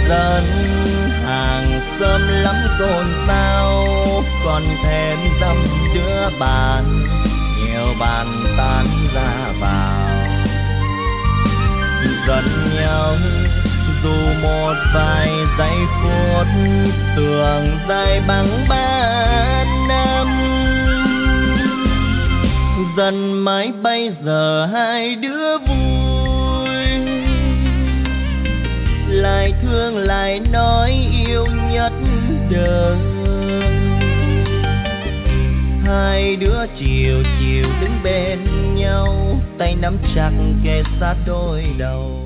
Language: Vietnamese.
dân hàng xóm lắm xôn xao, còn thêm dăm đứa bạn nhiều bàn tán ra vào, giận nhau dù một vài giây phút tưởng dài bằng 3 năm. Dần mãi bây giờ hai đứa vui, lại thương lại nói yêu nhất đời. Hai đứa chiều chiều đứng bên nhau, tay nắm chặt kề sát đôi đầu.